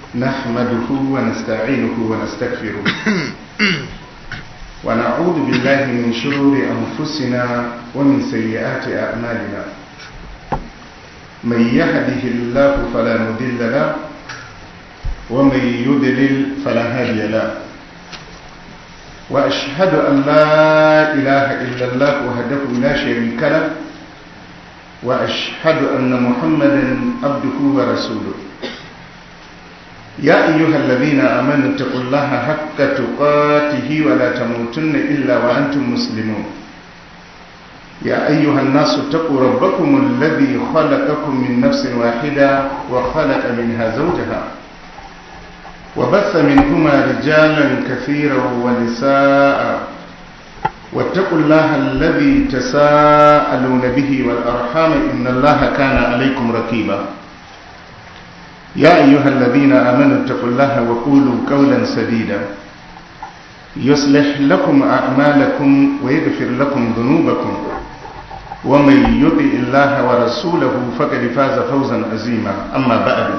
نحمده ونستعينه ونستغفره ونعوذ بالله من شرور أنفسنا ومن سيئات أعمالنا. من يهده الله فلا مضل له ومن يضلل فلا هادي له. وأشهد أن لا إله إلا الله وحده لا شريك له وأشهد أن محمدا عبده ورسوله. يا أيها الذين آمنوا اتقوا الله حق تقاته ولا تموتن إلا وأنتم مسلمون. يا أيها الناس اتقوا ربكم الذي خلقكم من نفس واحدة وخلق منها زوجها وبث منهما رجالا كثيرا ونساء واتقوا الله الذي تساءلون به والأرحام إن الله كان عليكم رقيبا. يا أيها الذين آمنوا اتقوا الله وقولوا قولا سديدا يصلح لكم أعمالكم ويغفر لكم ذنوبكم ومن يطع الله ورسوله فقد فاز فوزا عظيما. أما بعد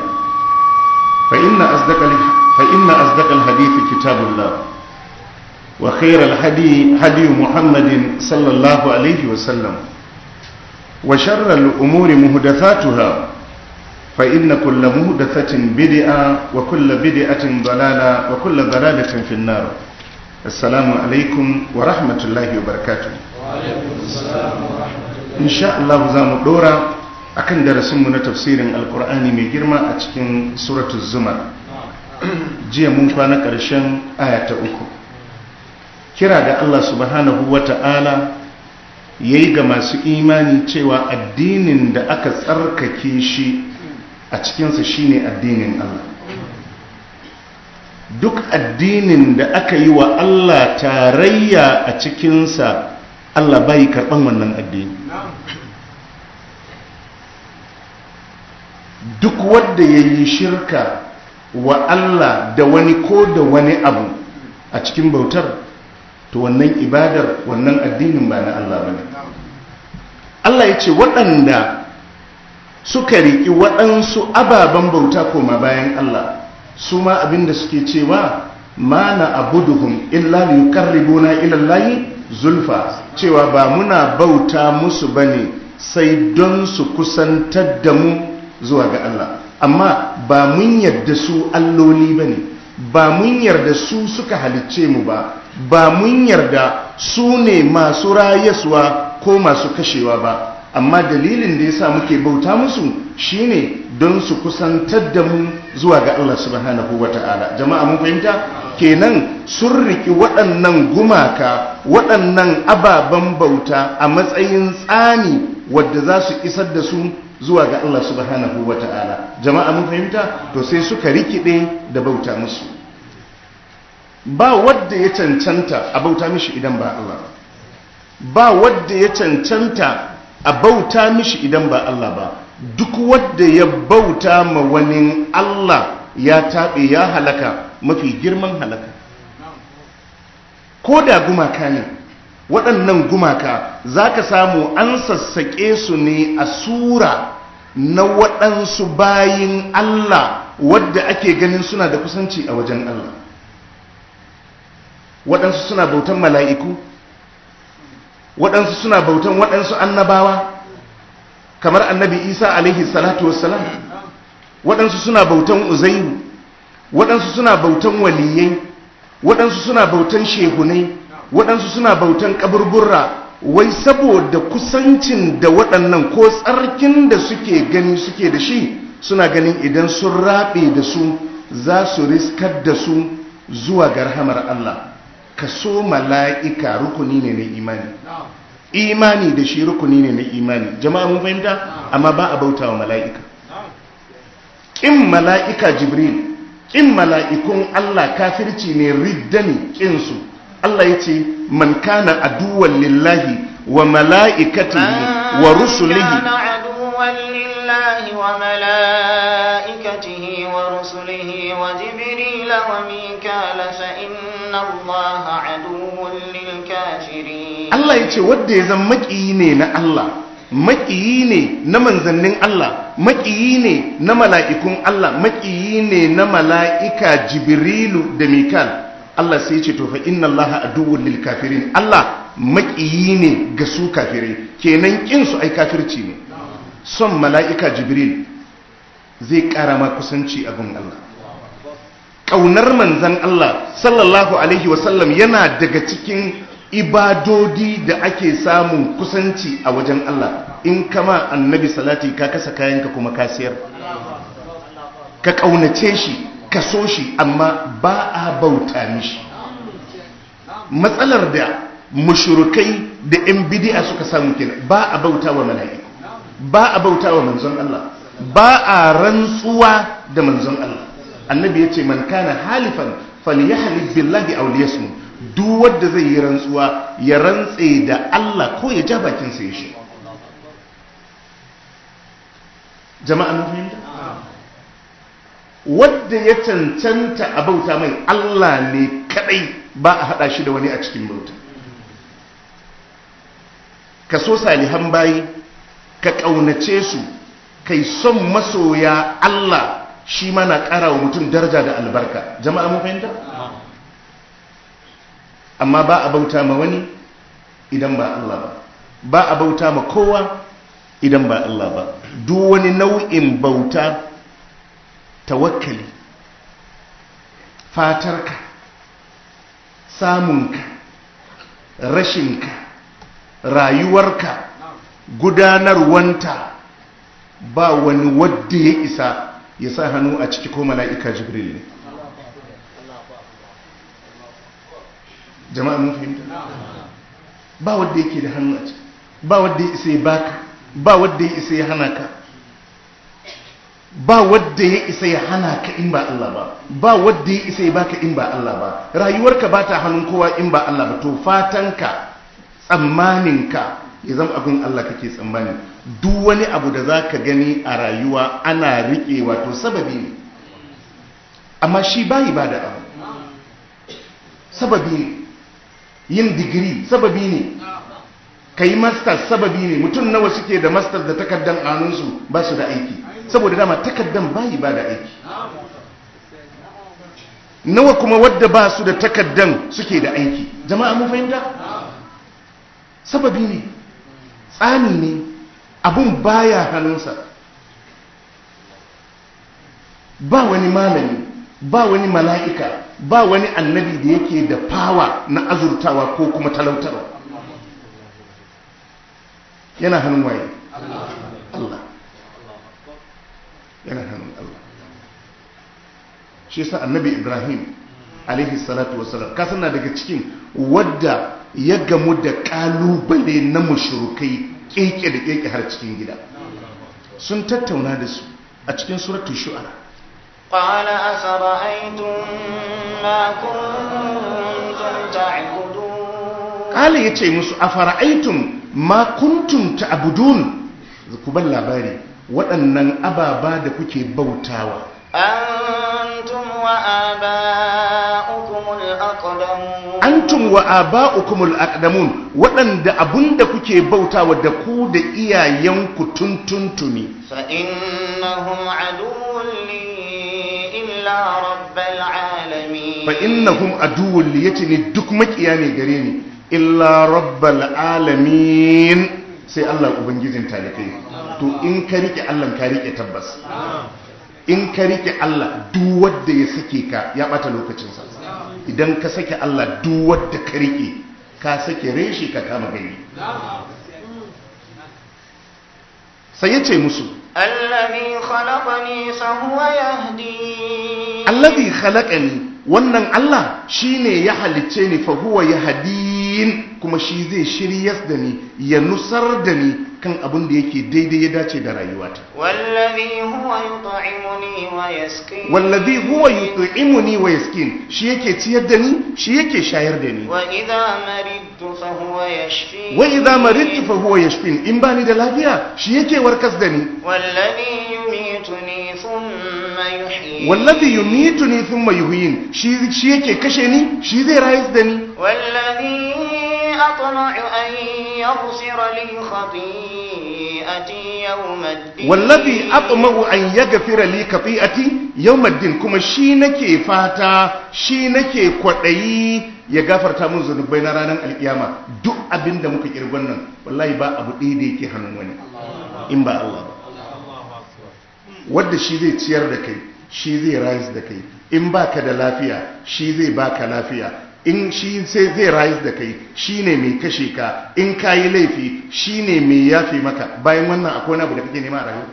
فإن أصدق الحديث كتاب الله وخير الهدي هدي محمد صلى الله عليه وسلم وشر الأمور محدثاتها فإن كل محدثة بدعة وكل بدعة ضلالة وكل ضلالة في النار. السلام عليكم ورحمة الله وبركاته. وعليكم السلام ورحمة الله. إن شاء الله زام دورا أكن درسنا تفسير القرآن من جرمة أتكين سورة الزمر. جي منفانا كرشان آية أكو kira da Allah subhanahu wa ta'ala ya yi ga masu imani cewa addinin da aka tsarkake shi a cikinsa shine addinin Allah. Duk addinin da aka yi wa Allah tarayya a cikinsa Allah bai karɓan wannan addini. Duk wanda ya yi shirka wa Allah da wani ko da wani abu a cikin bautar to wannan ibadar wannan addinin ba na Allah bane. Allah ya ce waɗanda suka riƙi waɗansu ababen bauta koma bayan Allah su ma abinda suke cewa ma na abuduhum illa liyuqarribuna ila Allahi zulfa, cewa ba muna bauta musu bane sai don su kusantar da mu zuwa ga Allah, amma ba mun yarda su alloli bane, ba mun yarda su suka halicce mu ba mun yarda su ne masu rayaswa ko masu kashewa ba, amma dalilin da yasa muke bauta musu shine don su kusantar da mu zuwa ga Allah subhanahu wata'ala. Jama'a mun fahimta? Kenan sun riki waɗannan gumaka, waɗannan ababen bauta a matsayin tsani wadda za su isar da su zuwa ga Allah subhanahu wata'ala. Jama'a mun fahimta? To sai suka rikide da bauta musu. Ba wadda ya cancanta a bauta mishi idan ba Allah ba wadda ya cancanta a bauta mishi idan ba Allah ba. Duk wadda ya bauta ma wani Allah ya taɓe, ya halaka mafi girman halaka. Ko da gumaka ne, waɗannan gumaka za ka samu an sassaƙe su ne a sura na waɗansu bayin Allah wadda ake ganin suna da kusanci a wajen Allah. Waɗansu suna bautan mala'iku, waɗansu suna bautan waɗansu annabawa kamar annabi Isa alaihi salatu wassalam, waɗansu suna bautan Uzairu, waɗansu suna bautan waliyai, waɗansu suna bautan shehunai, waɗansu suna bautan kaburburra, wai saboda kusancin da waɗannan ko tsarkin da suke gani suke da shi, suna ganin idan sun raɓe da su za su riskar da su zuwa ga rahamar Allah. Kaso mala'ika rukuni ne na imani, imani da shi rukuni ne na imani. Jama'a mun fahimta? Amma ba a bauta wa mala'ika. Ƙin mala'ika Jibril, ƙin mala'ikun Allah kafirci ne, ridda ne ƙinsu. Allah ya ce man kana aduwan lillahi wa mala'ikatihi wa rusulihi ورسله وجبريل وميكال فإن الله عدو للكافرين. Allah ya ce wadda ya zama maƙiyi ne na Allah maƙiyi ne na manzannin Allah, maƙiyi ne na mala'ikun Allah, maƙiyi ne na mala'ika Jibrilu da Mikal. Allah sai ce to fa inna Allah aduwwul lil kafirin. Allah maƙiyi ne ga su kafirai, kenan kin su ai kafirci ne. Son mala'ika Jibril zai ƙara ma kusanci a gun Allah. Ƙaunar manzan Allah sallallahu alaihi wasallam yana daga cikin ibadodi da ake samun kusanci a wajen Allah. In kama annabi salati ka kasa kayanka kuma ka siyar, ka ƙaunace shi, ka so shi, amma ba a bauta mishi. Matsalar da mushrikai da yan bid'a suka samu kenan, ba a bauta wa mala'iku, ba a bauta wa manzon Allah, ba a rantsuwa da manzon Allah. Annabi ya ce man kana halifan falyahlif billahi aw liyasmut. Duk wanda zai yi rantsuwa ya rantse da Allah ko ya ja bakin sa ya shi. Jama'a mun fahimta? Wanda ya cancanta a bauta mai Allah ne kadai, ba a hada shi da wani a cikin bauta. Ka so salihan bayi, ka kaunace su, kai son masoya Allah, shi ma na ƙara wa mutum daraja da albarka. Jama'a mun fahimta? Amma ba a bauta ma wani idan ba Allah ba, ba a bauta ma kowa idan ba Allah ba. Duk wani nau'in bauta, tawakkali, fatarka, samunka, rashinka, rayuwarka, gudanarwanta, ba wani wadda ya isa ya sa hannu a ciki ko mala'ika Jibril ne. Jama'a mun fahimta? Ba wadda yake da hannu a ciki, ba wadda ya isa ya baka, ba wadda ya isa ya hana ka, ba wadda ya isa ya hana ka in ba Allah ba, ba wadda ya isa ya baka in ba Allah ba. Rayuwarka ba ta hannun kowa in ba Allah ba. To fatanka, tsammaninka ya zama abin Allah kake tsammani. Duk wani abu da za ka gani a rayuwa ana riƙe wato sababi ne, amma shi bayi ba da abu. Sababi ne, yin digiri sababi ne, ka yi masters sababi ne. Mutum nawa suke da masters da takaddan anunsu ba su da aiki, saboda dama takaddan bayi ba da aiki. Nawa kuma wadda ba su da takaddan suke da aiki. Jama'a mun fahimta? Sababi ne, tsani ne, abun baya hannunsa. Ba wani malami, ba wani mala'ika, ba wani annabi da yake da fawa na azurtawa ko kuma talautarwa. Yana hannun waye? Allah. Yana hannun Allah. Shi yasa annabi Ibrahim alaihi salatu wassalam, ka sanna daga cikin wadda ya gamu da kalubale na mushrikai keke da keke har cikin gida. Sun tattauna da su a cikin suratul shu'ara. Qala afara'aytum ma kuntum ta'budun. Qala yace musu afara'aytum ma kuntum ta'budun. Ku ban labari waɗannan ababa da kuke bautawa. Antum wa aba'ukumul aqdamun. Antum wa aba'ukumul aqdamun, waɗanda abunda kuke bautawa da ku da iyayenku tuntuntuni. Fa innahum aduwwun li illa rabbil alamin. Fa innahum aduwwun li, yace ni duk makiya ne gare ni, illa rabbil alamin, sai Allah ubangijin talikai. To in ka rike Allah ka rike tabbas. In ka rike Allah, duk wanda ya sake ka ya bata lokacinsa. Idan ka sake Allah, duk wanda ka rike ka sake reshi ka kama gani. Sai ya ce musu, Allazi khalaqani fa huwa yahdi. Allazi khalaqani, wannan Allah shine ya halicce ni, fa huwa yahdin, kuma shi zai shiryas da ni, ya nusar da ni kan abin da yake daidai ya dace da rayuwata. Wallazi huwa yut'imuni wa yasqin. Wallazi huwa yut'imuni wa yasqin, shi yake ciyar da ni, shi yake shayar da ni. Wa idha maridtu fa huwa yashfin. Wa idha maridtu fa huwa yashfin, in bani da lafiya shi yake warkas da ni. Wallazi yumituni thumma yuhyin. Wallazi yumituni thumma yuhyin, shi yake kashe ni, shi zai rayar da ni. Wallazi أطمع أن يغفر لي خطيئتي خطيئتي يوم الدين wallazi atma'u an yaghfira li khati'ati yawmiddin, kuma shi nake fata, shi nake kwadayi ya gafarta mun zunubai na ranar alkiyama. Duk abinda muka kirgon nan wallahi ba abu ɗaya da yake hannun wani in ba Allah ba. Wanda shi zai ciyar da kai, shi zai rayar da kai. In baka da lafiya, shi zai baka lafiya. In shi sai zai rayar da kai, shi ne mai kashe ka. In ka yi laifi, shi ne mai yafe maka. Bayan wannan akwai wani abu da kake nema a rayuwa.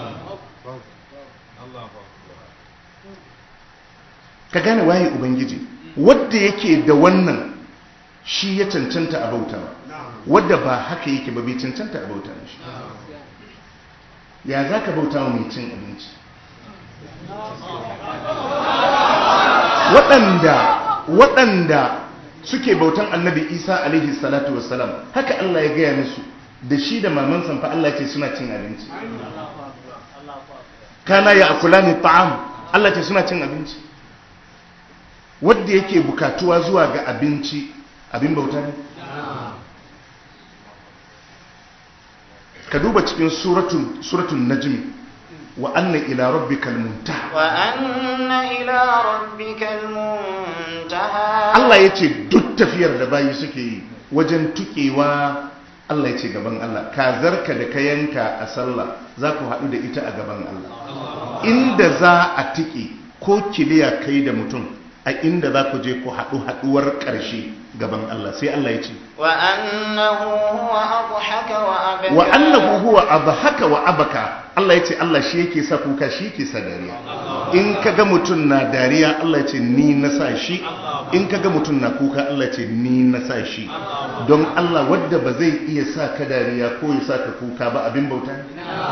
Ka gane waye Ubangiji. Wadda yake da wannan shi ya cancanta a bauta, wadda ba haka yake ba bai cancanta a bauta shi. Ya za ka bauta wa mai cin abinci? Waɗanda suke bautan annabi Isa alaihi salatu wassalam, haka Allah ya gaya musu da shi da maman sanfa. Allah ce suna cin abinci. Kana ya akulani ta'am, Allah ce suna cin abinci. Wadda yake bukatuwa zuwa ga abinci abin bauta ne? Ka duba cikin suratul najmi, wa anna ila rabbikal muntaha. wa anna ila rabbikal muntaha. Allah yace duk tafiyar da bayi suke yi wajen tukewa, Allah yace gaban Allah. Kazarka da ka yanka a sallah za ku haɗu da ita a gaban Allah. Inda za a tike ko kiliya kai da mutum, a inda za ku je ku haɗu haɗuwar ƙarshe gaban Allah. Sai Allah ya ce wa annahu huwa adhaka wa abaka. wa annahu huwa adhaka wa abaka. Allah ya ce Allah shi yake sa kuka, shi yake sa dariya. In kaga mutum na dariya, Allah ya ce ni na sa shi. In kaga mutum na kuka, Allah ya ce ni na sa shi. Don Allah wadda ba zai iya sa ka dariya ko ya sa ka kuka ba abin bauta ne?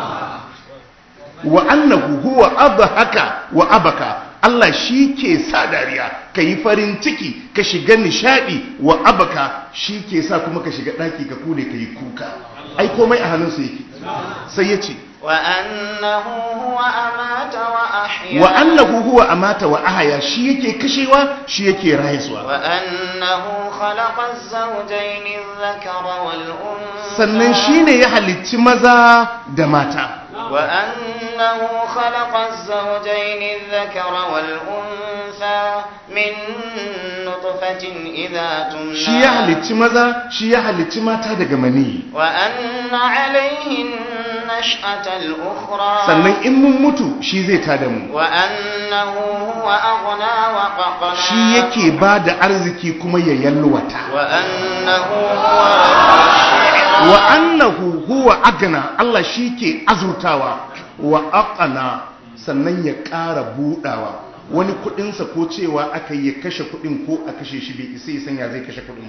Wa annahu huwa adhaka wa abaka. Allah shi ke sa dariya, ka yi farin ciki, ka shiga nishadi. Wa abaka, shi ke sa kuma ka shiga ɗaki ka kule ka yi kuka. Ai komai a hannunsa yake. Sai ya ce wa annahu huwa amata wa ahya. wa annahu huwa amata wa ahya, shi yake kashewa, shi yake rayuwa. wa annahu khalaqa az-zawjayn adh-dhakara wal untha. Sannan shine ya halicci maza da mata. وأنه خلق الزوجين الذكر والأنثى من نطفة إذا تمنى. Shi ya halicci maza, shi ya halicci mata daga mani. وأن عليه النشأة الأخرى. Sannan in mun mutu shi zai tada mu. وأنه هو أغنى وققنا. Shi yake ba da arziki kuma ya yalwata. وأنه هو رب الشعرى. Wa annahu huwa agna, Allah shi ke azurtawa. Wa aqna, sannan ya ƙara budawa. Wani kudinsa ko cewa aka yi kashe kudin ko a kashe shi bai isa ya sanya zai kashe kudin.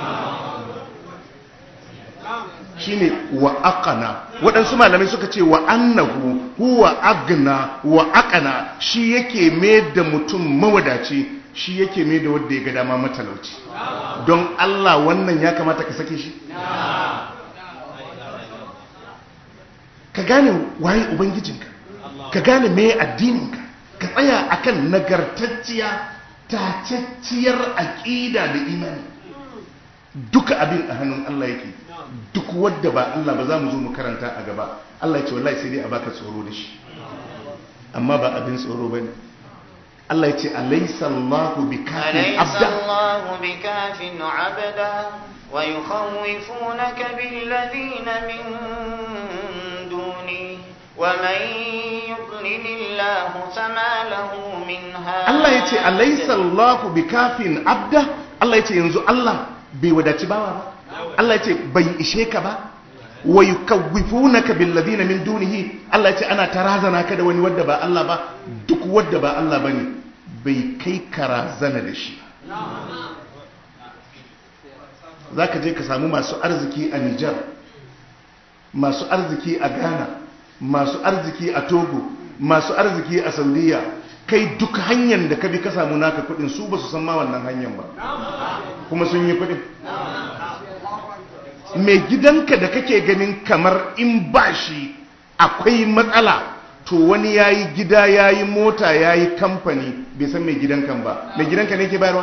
Shine wa aqna. Waɗansu malamai suka ce wa annahu huwa agna wa aqna, shi yake mai da mutum mawadaci, shi yake mai da wanda ya ga dama matalauci. Don Allah wannan ya kamata ka sake shi? Ka gane waye ubangijinka, ka gane me addininka, ka tsaya akan nagartacciya tacacciyar aqida da imani. Duka abin a hannun Allah yake. Duk wanda ba Allah ba za mu zo mu karanta a gaba. Allah ya ce wallahi sai dai a baka tsoro da shi, amma ba abin tsoro bane. Allah ya ce alaysa Allahu bikafin abda. أليس الله بكاف عبدا ويخوفونك بالذين من دونه ومن يضلل الله فما له من هاد. Allah ya ce alaysa Allahu bikafin abda. Allah ya ce yanzu Allah bai wadaci bawa ba. Allah ya ce bai ishe ka ba. Wa yukawwifunaka bil ladina min dunihi. Allah ya ce ana tarazana ka da wani wadda ba Allah ba. Duk wadda ba Allah bane bai kai karazana da shi. Zaka je ka samu masu arziki a Niger, masu arziki a Ghana, masu arziki a Togo, masu arziki a Saudiya. Kai duk hanyar da ka bi ka samu naka kudin, su ba su san ma wannan hanyar ba, kuma sun yi kudin. Mai gidanka da kake ganin kamar in ba shi akwai matsala, to wani yayi gida, yayi mota, yayi kamfani, bai san mai gidankan ba. Mai gidanka ne ke bayarwa?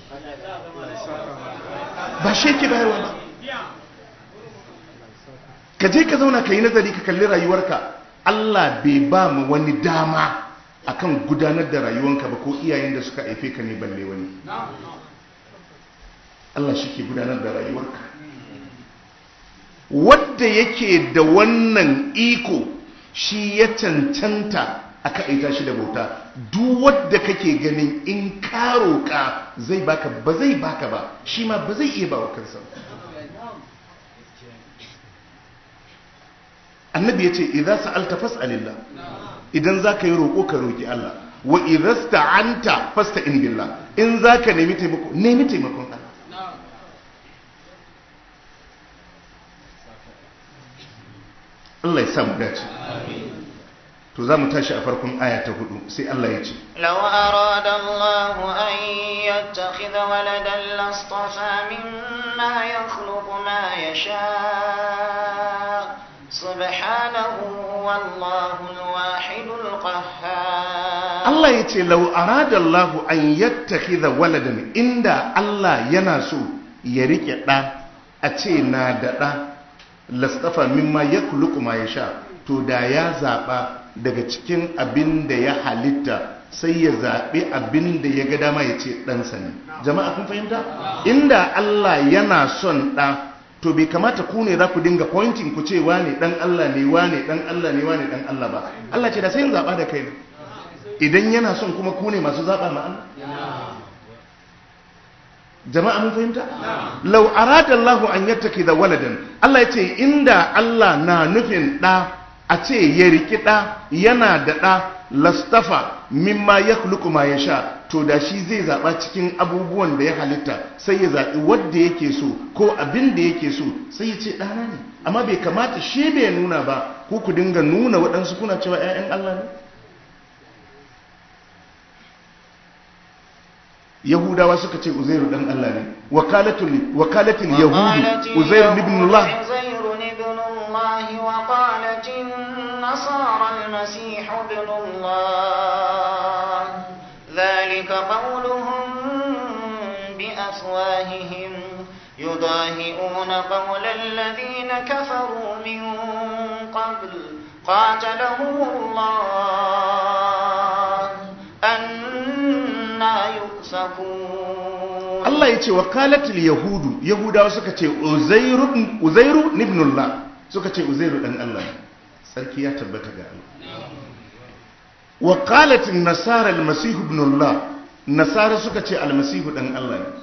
Ba shi ke bayarwa ba. ka je ka zauna ka yi nazari ka kalli rayuwarka. Allah bai ba mu wani dama akan gudanar da rayuwanka ba, ko iyayen da suka haife ka ne balle wani. Allah shi ke gudanar da rayuwarka. Wadda yake da wannan iko shi ya cancanta aka aita shi da bauta. Duk wadda kake ganin in ka roƙa zai baka, ba zai baka ba, shi ma ba zai iya ba wa kansa. Annabi ya ce idan sa'alta fas'alillah, idan za ka yi roƙo ka roƙi Allah, wa idan sta'anta fasta'in billah, in za ka nemi taimako nemi taimakon Allah. Allah ya samu dace. To za mu tashi a farkon aya ta 4 sai Allah ya ce law arada Allah an yattakhidha waladan lastafa mimma yakhluqu ma yasha subhanahu wallahu al-wahidul qahhar. Allah ya ce law arada Allah an yattakhidha waladan, inda Allah yana so ya rike da, a ce na da da, lastafa mimma yakhluqu ma yasha, to da ya zaba daga cikin abin da ya halitta sai ya zaɓi abin da ya ga dama ya ce ɗansa ne. Jama'a kun fahimta? Inda Allah yana son ɗa, to bai kamata ku ne za ku dinga pointing ku ce wane ɗan Allah ne, wane ɗan Allah ne, wane ɗan Allah ba. Allah ce da sai yin zaɓa da kai ne. Idan yana son kuma ku ne masu zaɓa ma Allah. Jama'a mun fahimta? Lau arada Allah an yattaki da waladan, Allah ya ce inda Allah na nufin ɗa, a ce ya riki ɗa, yana da ɗa, lastafa mimma ya kuluku ma ya sha, to da shi zai zaɓa cikin abubuwan da ya halitta sai ya zaɓi wadda yake so ko abin da yake so sai ya ce ɗana ne. Amma bai kamata shi bai nuna ba, ku dinga nuna waɗansu kuna cewa ‘ya'yan Allah ne. Yahudawa suka ce Uzairu ɗan Allah ne, wakalatin Yahudu Uzairu ibn Allah. وقالت النصارى المسيح ابن الله ذلك قولهم بأفواههم يضاهئون قول الذين كفروا من قبل قاتلهم الله أنى يؤفكون. الله يتي وقالت اليهود يهودا وسكتي Uzairu ibn Allah, suka ce Uzairu dan Allah, sarki ya tabbata ga Allah. Wa qalat an-nasara al-masih ibn Allah, nasara suka ce al-masih dan Allah ne.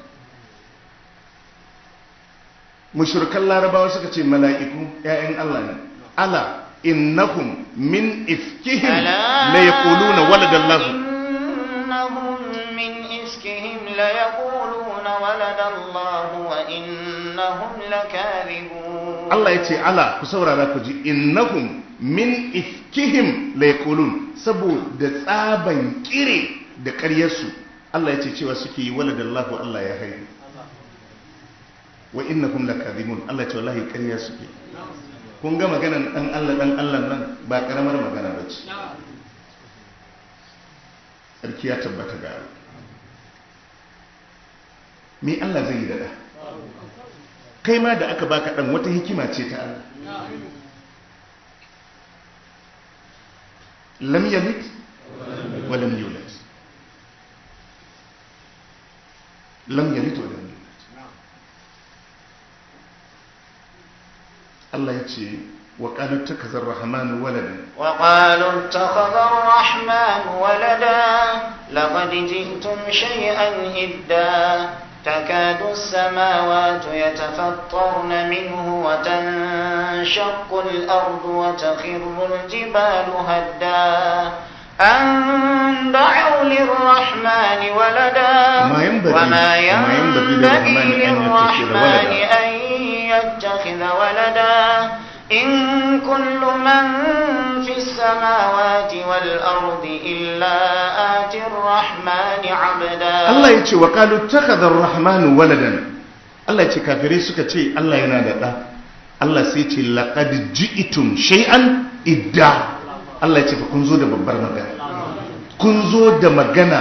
Mushrikan larabawa suka ce mala'iku ƴaƴan Allah ne. Ala innahum min ifkihim la yaquluna walada Allah, innahum min ifkihim la yaquluna walada Allah wa innahum lakadhibun. Allah ya ce ala ku saurara ku ji, innahum min ifkihim la yaqulun, saboda tsaban kire da ƙaryarsu Allah ya ce cewa suke yi waladallahu, Allah ya haihu, wa innahum lakadhibun, Allah ya ce wallahi ƙarya suke. Kun ga maganan dan Allah nan ba karamar magana bace. Sarki ya tabbata ga Allah. Me Allah zai yi da da? Kai ma da aka baka dan wata hikima ce ta Allah. Lam yalid wa lam yulad. Lam yalid wa lam yulad. Allah ya ce wa qalu takazzar rahman walada. Wa qalu takazzar rahman walada laqad ji'tum shay'an idda. تكاد السماوات يتفطرن منه وتنشق الأرض وتخر الجبال هدا أن دعوا للرحمن ولدا وما ينبغي للرحمن أن يتخذ ولدا إن كل من في السماوات والأرض إلا آتي الرحمن عبدا. الله يتي وقالوا اتخذ الرحمن ولدا. الله يتي كافرين سكتي الله ينادى الله سيتي لقد جئتم شيئا إدا. الله يتي فكنزو دا ببر مغانا كنزو دا مغانا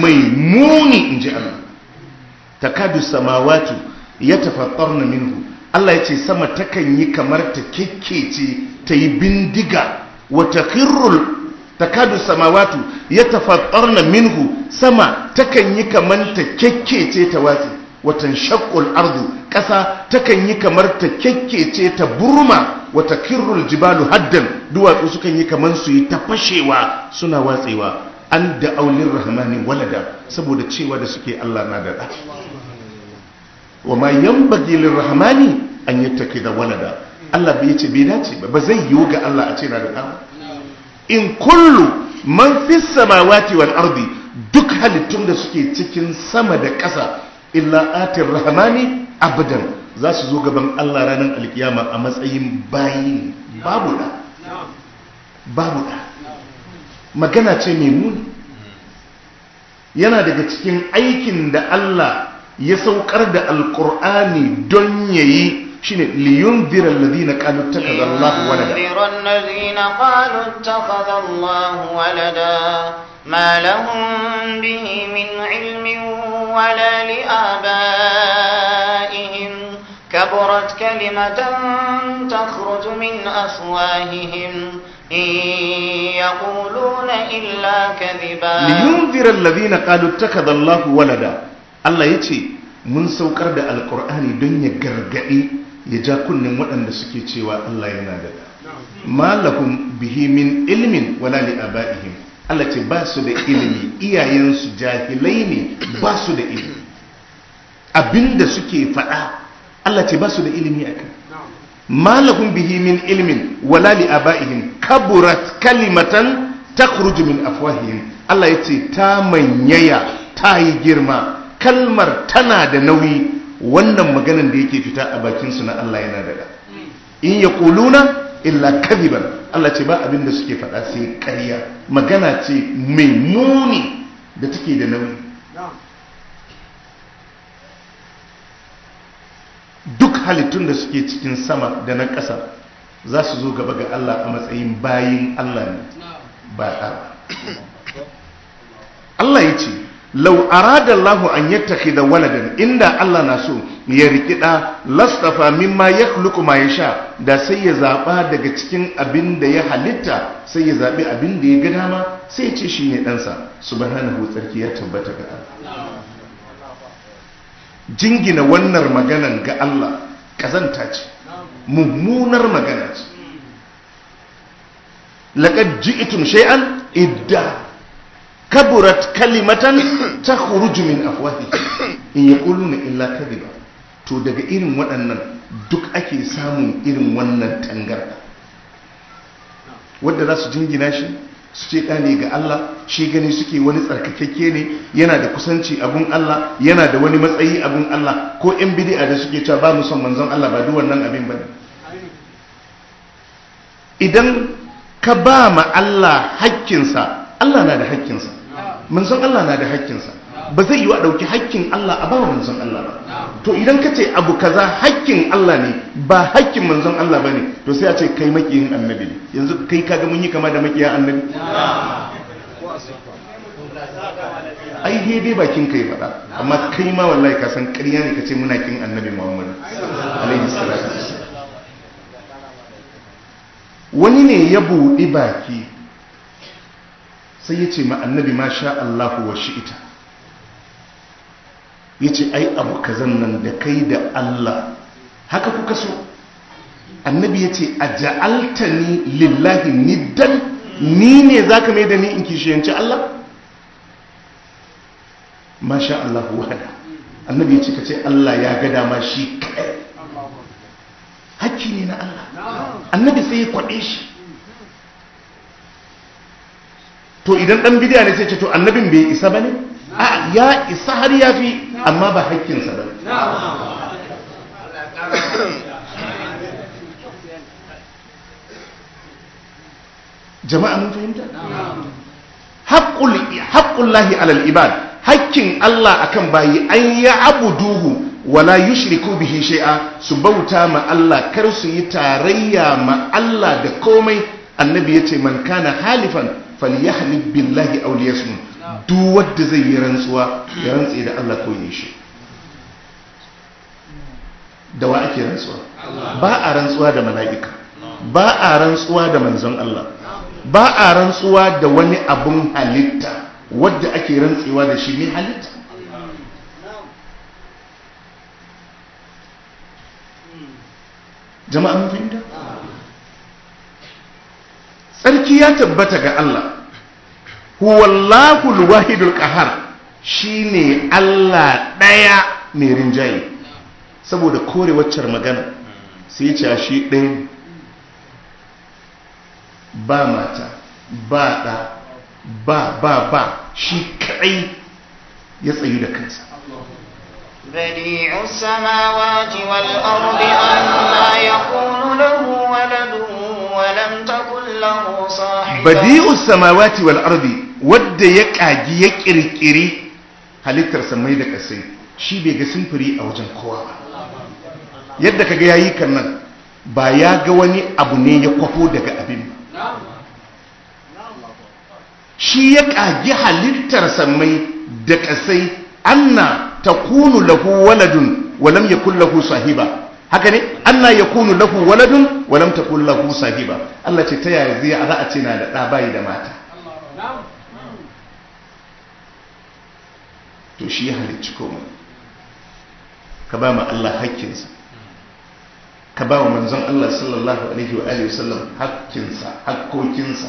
ميموني إنجي الله. تكاد السماوات يتفطرن منه. Allah ya ce sama takan yi kamar ta kekkece ta yi bindiga wata khirrul takadu samawatu yatafattarna minhu, sama takan yi kamar ta kekkece ta watsi, watan shaqqul ardu ƙasa takan yi kamar ta kekkece ta burma, wata khirrul jibalu haddan, duwatsu sukan yi kamar su yi ta fashewa suna watsewa. An da aulin rahmani walada, saboda cewa da suke Allah na da ɗa. Wa ma yanbaghi lirrahmani an yattaki da walada, Allah bai ce bai dace ba zai yiwu ga Allah a ce na da ɗa. In kullu man fis samawati wal ardi, duk halittun da suke cikin sama da ƙasa, illa atir rahmani abadan, za su zo gaban Allah ranar alkiyama a matsayin bayi. Babu da babu da magana ce mai muni. Yana daga cikin aikin da Allah ya saukar da alkur'ani don yayi shine liyunzira alladhina qalu ittakhadha Allahu walada, ما لهم به من علم ولا لآبائهم كبرت كلمة تخرج من أفواههم إن يقولون إلا كذبا. لينذر الذين قالوا اتخذ الله ولدا. Allah ya ce mun saukar da alkur'ani don ya gargaɗi ya ja kunnen waɗanda suke cewa Allah yana da ma lahum bihi min ilmin wala li abaihim. Allah ce ba su da ilimi, iyayensu jahilai ne, ba su da ilimi. Abinda suke faɗa Allah ce ba su da ilimi akan. Ma lahum bihi min ilmin wala li abaihim kaburat kalimatan takhruju min afwahihim. Allah ya ce ta manyaya, ta yi girma, kalmar tana da nauyi. Wannan maganan da yake fita a bakinsu na Allah yana da. In yaquluna illa kadiban, Allah ce ba abin da suke faɗa sai ƙarya. Magana ce mai muni da take da nauyi. Duk halittun da suke cikin sama da na ƙasa za su zo gaba ga Allah a matsayin bayin Allah ne, ba ɗa. Allah ya ce lau arada Allahu an yattakhidha waladan, inda Allah na so ya riki da lastafa mimma yakhluqu ma yasha, da sai ya zaba daga cikin abin da ya halitta, sai ya zabi abin da ya ga dama, sai ya ce shine dan sa. Subhanahu, tsarki ya tabbata ga Allah. Jingina wannan maganan ga Allah kazanta ce, mummunar magana ce. Laqad ji'tum shay'an idda kaburat kalimatan takhruju min afwahi in yaquluna illa kadhiba. To daga irin waɗannan duk ake samun irin wannan tangarda, wanda za su jingina shi su ce ɗane ga Allah, shi gani suke wani tsarkakakke ne, yana da kusanci abun Allah, yana da wani matsayi abun Allah. Ko yan bid'a da suke cewa ba mu son manzon Allah, ba duk wannan abin bane. Idan ka ba ma Allah hakkinsa, Allah na da hakkinsa, manzon Allah na da hakkinsa. Ba zai yi wa ɗauki hakkin Allah a ba wa manzon Allah ba. To idan ka ce abu kaza hakkin Allah ne ba hakkin manzon Allah ba ne, to sai a ce kai makiyin annabi ne. Yanzu kai kaga mun yi kama da makiya annabi? Ai dai bakin kai faɗa, amma kai ma wallahi ka san ƙarya ne ka ce muna kin annabi Muhammad alaihi salatu wassalam. Wani ne ya buɗi baki sai ya ce ma annabi ma sha Allahu wa shi'ita. Ya ce ai abu kazan nan da kai da Allah haka kuka so. Annabi ya ce a ja'altani lillahi niddan, ni ne za ka mai da ni in kishiyanci Allah? Ma sha Allahu wahada. Annabi ya ce ka ce Allah ya ga dama shi kaɗai. Hakki ne na Allah. Annabi sai ya kwaɗe shi. To idan ɗan bidiya ne sai ce to annabin bai isa ba ne? A ya isa har ya fi, amma ba haƙƙinsa ba. Jama'a mun fahimta? Haƙƙullahi alal ibad, haƙƙin Allah akan bayi an ya abuduhu wala yushriku bihi shay'a, su bauta ma Allah kar su yi tarayya ma Allah da komai. Annabi yace man kana halifan falyahlib billahi aw liyasmut. Duk wanda zai yi rantsuwa ya rantse da Allah ko yi shi. da wa ake rantsuwa? Ba a rantsuwa da mala'ika, ba a rantsuwa da manzon Allah, ba a rantsuwa da wani abun halitta wadda ake rantsewa da shi ne halitta. Jama'a mun fahimta? Tsarki ya tabbata ga Allah, huwallahu alwahidul qahar, shine Allah ɗaya mai rinjaye. Saboda kore waccar magana sai ya ce shi ɗaya, ba mata ba ɗa ba shi kaɗai ya tsayu da kansa. بديع السماوات والأرض أنى يكون له ولد ولم تكن له صاحبة. بديع السماوات والأرض wadda ya ƙagi ya ƙirƙiri halittar samai da ƙasai, shi bai ga simfuri a wajen kowa ba. Yadda kaga yayi kan nan ba ya ga wani abu ne ya kwafo daga abin ba. Shi ya ƙagi halittar samai da ƙasai, anna takunu lahu waladun wa lam yakul lahu sahiba. Haka ne, anna yakunu lahu waladun wa lam takul lahu sahiba. Allah ce ta yaya zai za a ce na da ɗa bai da mata. To shi ya halicci komai. Ka ba ma Allah hakkinsa, ka ba wa manzon Allah sallallahu alaihi wa alihi wasallam hakkinsa, hakkokinsa.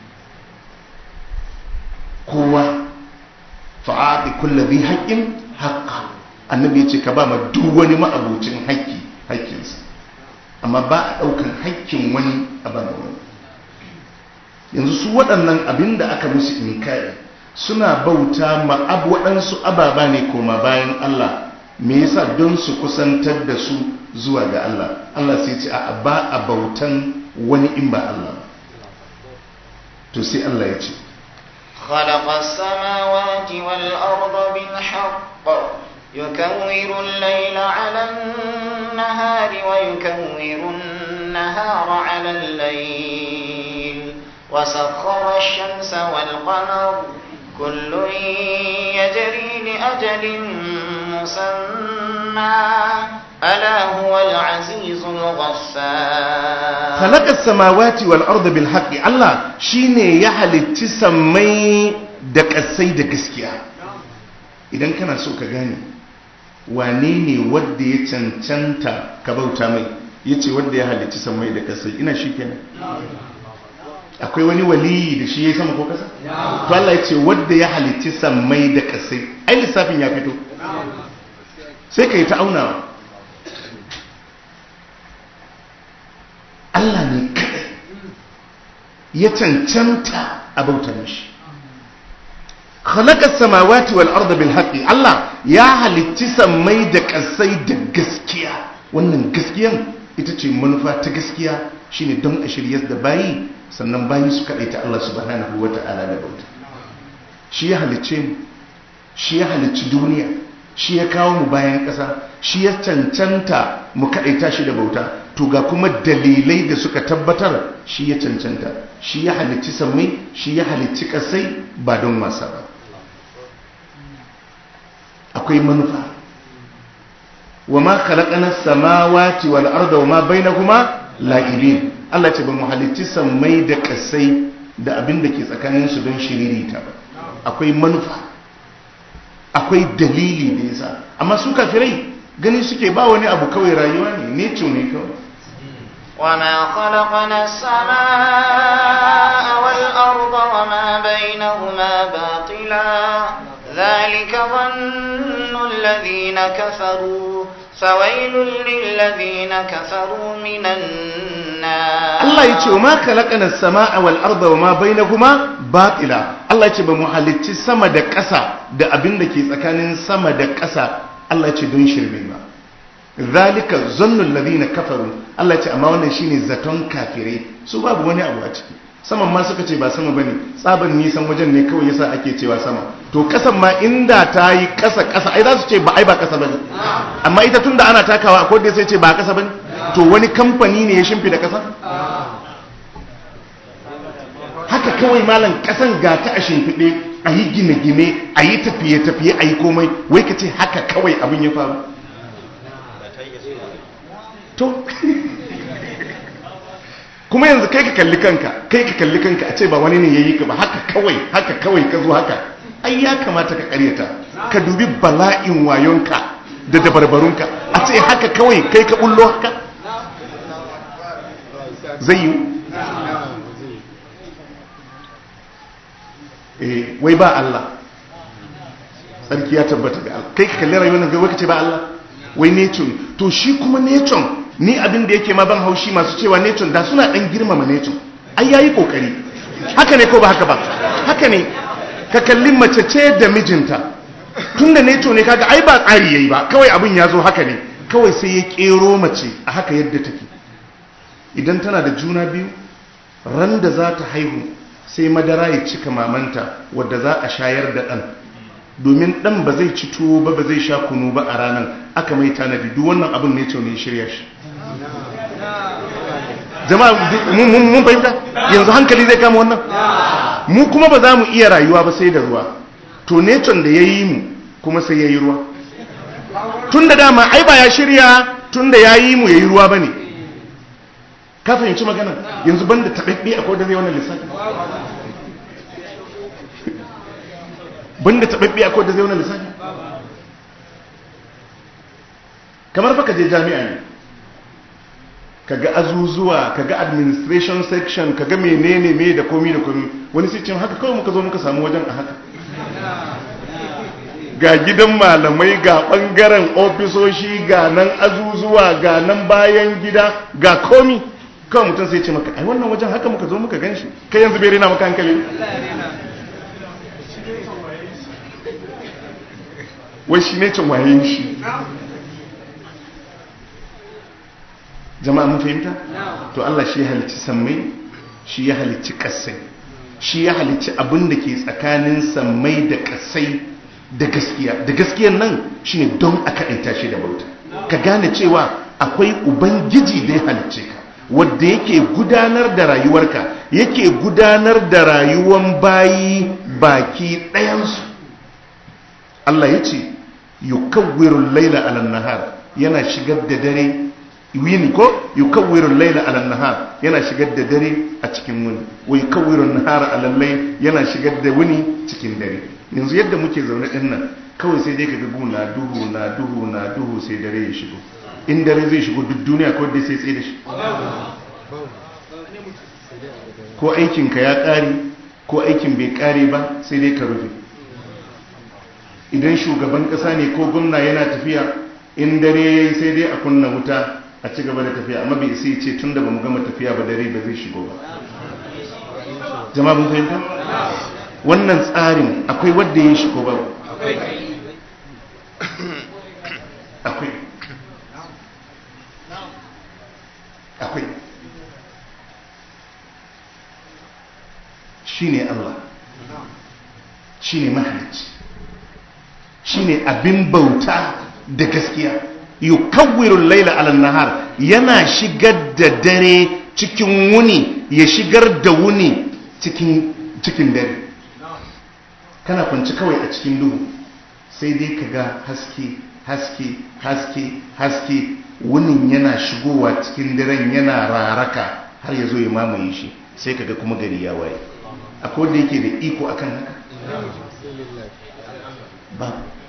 Kowa fa'aɗi kulla bi haƙƙin haƙƙa. Annabi ya ce ka ba ma duk wani ma'abucin haƙƙi haƙƙinsa, amma ba a ɗaukan haƙƙin wani a ba wani. Yanzu su waɗannan abin da aka musu inkari suna bauta ma waɗansu ababa ne koma bayan Allah. Me yasa? Don su kusantar da su zuwa ga Allah. Allah sai ce a ba a bautan wani in ba Allah. To sai Allah ya ce خلق السماوات والأرض بالحق يكور الليل على النهار ويكور النهار على الليل وسخر الشمس والقمر كل يجري لأجل مسمى ألا هو العزيز الغفار. خلق السماوات والأرض بالحق. الله شيني يحل تسمي دك السيد قسكيا. إذن كان سوك غاني وانيني ودي يتنتنتا كبوتا مي يتي ودي يحل تسمي دك السيد. إنا شيكنا akwai wani wali da shi ya sama ko kasa? To Allah ya ce wadda ya halitti sammai da kasai, ai lissafin ya fito sai ka yi ta aunawa. Allah ne kadai ya cancanta a bauta mishi. Khalaqa samawati wal arda bil haqqi. Allah ya halitti sammai da kasai da gaskiya. Wannan gaskiyan ita ce manufa ta gaskiya, shine don a shiryar da bayi, sannan bayi su kaɗaita Allah subhanahu wa ta'ala da bauta. Shi ya halicce mu, shi ya halicci duniya, shi ya kawo mu bayan ƙasa, shi ya cancanta mu kaɗaita shi da bauta. To ga kuma dalilai da suka tabbatar shi ya cancanta. Shi ya halicci sammai, shi ya halicci ƙasai ba don wasa ba. Akwai manufa. Wa ma khalaqana as-samawati wal arda wa ma bainahuma la'ibin. Allah ce ba mu halicci sammai da kasai da abin da ke tsakaninsu don shiririta ba. Akwai manufa, akwai dalili da yasa. Amma su kafirai gani suke ba wani abu, kawai rayuwa ne, nature ne kawai. وما خلقنا السماء والأرض وما بينهما باطلا ذلك ظن الذين كفروا فويل للذين كفروا من النار. الله يقول وما خلقنا السماء والأرض وما بينهما باطلا. الله يقول بمحلتي سما da ƙasa da abin da ke tsakanin sama da ƙasa. Allah ya ce don shirme ba. Zalika zannul ladina kafaru. Allah ya ce amma wannan shine zaton kafirai, su babu wani abu a ciki. Saman ma suka ce ba sama bane, tsaban nisan wajen ne kawai yasa ake cewa sama. To kasan ma inda ta yi kasa ai za su ce ba kasa bane. Amma ita tunda ana takawa akwai da sai ce ba kasa bane. To wani kamfani ne ya shimfida kasa? Haka kawai malam kasan ga ta a shimfide, a yi gine-gine, a yi tafiye-tafiye, a yi komai, wai ka ce haka kawai abin ya faru. to kuma yanzu kai ka kalli kanka a ce ba wani ne ya yi ka ba haka kawai ka zo haka ai ya kamata ka karyata ka dubi bala'in wayonka da dabarbarunka a ce haka kawai kai ka bullo haka zai yi wai ba Allah sarki ya tabbata ga Allah kai ka kalli rayuwar nan wai ka ce ba Allah wai nature to shi kuma nature ni abin da yake ma ban haushi masu cewa nature da suna dan girmama nature ai yayi kokari haka ne ko ba haka ba haka ne ka kalli mace ce da mijinta tunda nature ne kaga ai ba tsari yayi ba kawai abin ya zo haka ne kawai sai ya kero mace a haka yadda take idan tana da juna biyu ran da za ta haihu sai madara ya cika mamanta wadda za a shayar da ɗan domin ɗan ba zai ci tuwo ba zai sha kunu ba a ranar aka mai tanadi duk wannan abin ne ce ne shirya shi jama'a mun fahimta yanzu hankali zai kama wannan mu kuma ba za mu iya rayuwa ba sai da ruwa to neton da ya yi mu kuma sai ya yi ruwa tun da dama ai ba ya shirya tun da ya yi mu ya yi ruwa ba ne ka fahimci magana yanzu banda taɓaɓɓe akwai da zai wannan lissafi banda taɓaɓɓe akwai da zai wannan lissafi kamar fa ka je jami'a ne kaga azuzuwa kaga administration section kaga menene me da komi da komi wani sai cin haka kawai muka zo muka samu wajen a haka ga gidan malamai ga bangaren ofisoshi ga nan azuzuwa ga nan bayan gida ga komi kawai mutum sai ce maka ai wannan wajen haka muka zo muka ganshi kai yanzu bai rena maka hankali wai shi ne cin wayen shi jama'a mun fahimta to Allah shi ya halicci sammai shi ya halicci kasai shi ya halicci abin da ke tsakanin sammai da kasai da gaskiya nan shine don a kaɗaita shi da bauta ka gane cewa akwai ubangiji da ya halicce ka wadda yake gudanar da rayuwarka yake gudanar da rayuwan bayi baki ɗayansu Allah ya ce yukawwirul laila ala nahar yana shigar da dare wini ko yukawwirul laila ala nahar yana shigar da dare a cikin wuni wa yukawwirun nahara ala layl yana shigar da wuni cikin dare yanzu yadda muke zaune din nan kawai sai dai kaga guna duhu sai dare ya shigo in dare zai shigo duk duniya ko dai sai tsaye da shi ko aikin ka ya kare ko aikin bai kare ba sai dai ka rufe idan shugaban kasa ne ko gwamna yana tafiya in dare yayi sai dai a kunna wuta a ci gaba da tafiya amma bai sai ce tunda bamu gama tafiya ba dare ba zai shigo ba jama'a mun fahimta wannan tsarin akwai wanda ya shigo ba akwai shine Allah shine mahalicci shine abin bauta da gaskiya yukawwirul laila ala nahar yana shigar da dare cikin wuni ya shigar da wuni cikin dare kana kwanci kawai a cikin duhu sai dai kaga haske wunin yana shigowa cikin daren yana raraka har ya zo ya mamaye shi sai kaga kuma gari ya waye akwai wanda yake da iko akan haka ba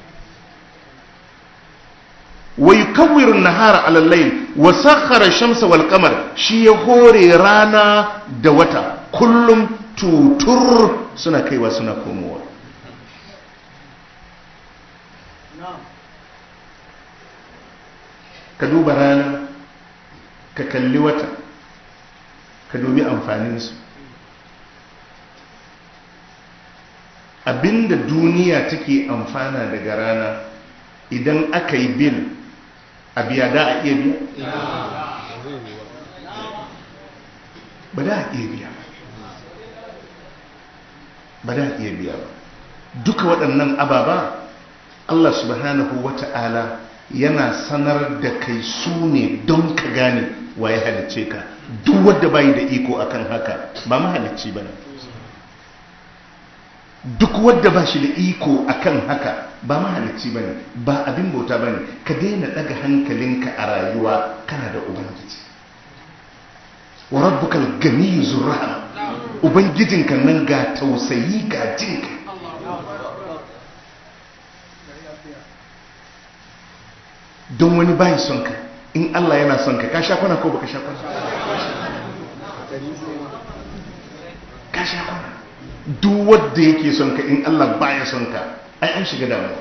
wa yukawwiru an-nahara 'ala al-layl wa sakhkhara ash-shamsa wal-qamar shi ya hore rana da wata kullum tutur suna kaiwa suna komowa ka duba rana ka kalli wata ka dubi amfaninsu abinda duniya take amfana daga rana idan aka yi bil a biya da a iya biya ba da a iya biya ba da a iya biya ba duka waɗannan ababa Allah subhanahu wata'ala yana sanar da kai su ne don ka gane wa ya halicce ka duk wadda bai da iko akan haka ba mahalicci ba ne duk wanda ba shi da iko akan haka ba mahalicci bane, ba abin bauta bane. Ka daina daga hankalinka a rayuwa, kana da ubangiji. Wa rabbukal ganiyyu zur rahma, ubangijinka nan ga tausayi ga jinka. Don wani bai son ka, in Allah yana son ka sha kwana ko baka sha kwana? Ka sha kwana. Duk wanda yake son ka, in Allah baya son ka, ai an shiga damuwa.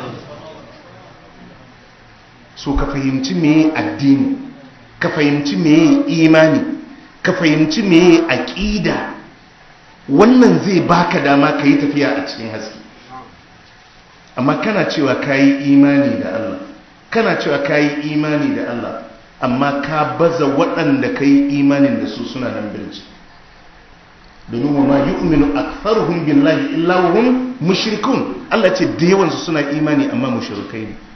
So ka fahimci meye addini, ka fahimci meye imani, ka fahimci meye aqida. Wannan zai baka dama ka yi tafiya a cikin haske. Amma kana cewa kayi imani da Allah, kana cewa kayi imani da Allah, amma ka baza waɗanda kayi imanin da su suna nan birji. Domin wa ma yu'minu aktharuhum billahi illa wa hum mushrikun. Allah ce da yawan su suna imani amma mushrikai ne.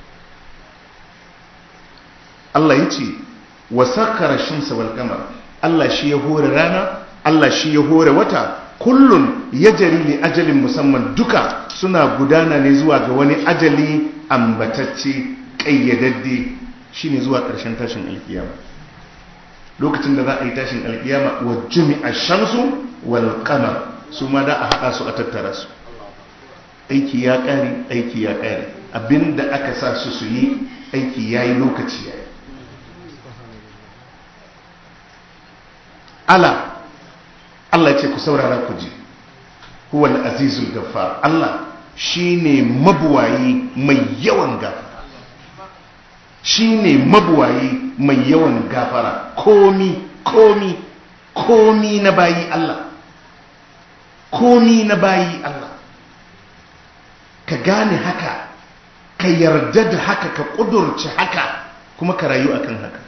Allah yace wa sakkara shamsa wal qamar, Allah shi ya hore rana, Allah shi ya hore wata, kullun yajri li ajalin musamman, duka suna gudana ne zuwa ga wani ajali ambatacce kayyadadde, shine zuwa ƙarshen tashin alkiyama. Lokacin da za a yi tashin alkiyama, wa jumi'a shamsu wal qamar, su ma da a haɗa su a tattara su. Aiki ya ƙare, aiki ya ƙare. Abinda aka sa su yi, aiki yayi, lokaci yayi. Allah ce ku saurara ku ji, huwal azizul gaffar, Allah shine mabuwayi mai yawan gafara, shine mabuwayi mai yawan gafara. Komi na bayi Allah, komi na bayi Allah. Ka gane haka, ka yarda da haka, ka ƙudurci haka, kuma ka rayu akan haka.